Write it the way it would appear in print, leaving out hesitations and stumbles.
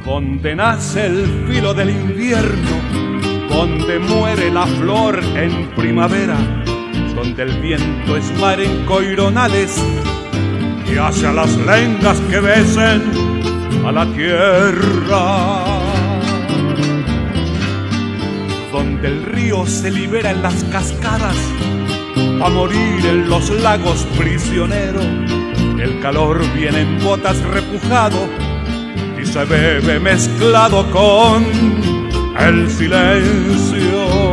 donde nace el filo del invierno, donde muere la flor en primavera, donde el viento es mar en coironales y hace a las lengas que besen a la tierra, donde el río se libera en las cascadas a morir en los lagos prisionero. El calor viene en botas repujado y se bebe mezclado con el silencio.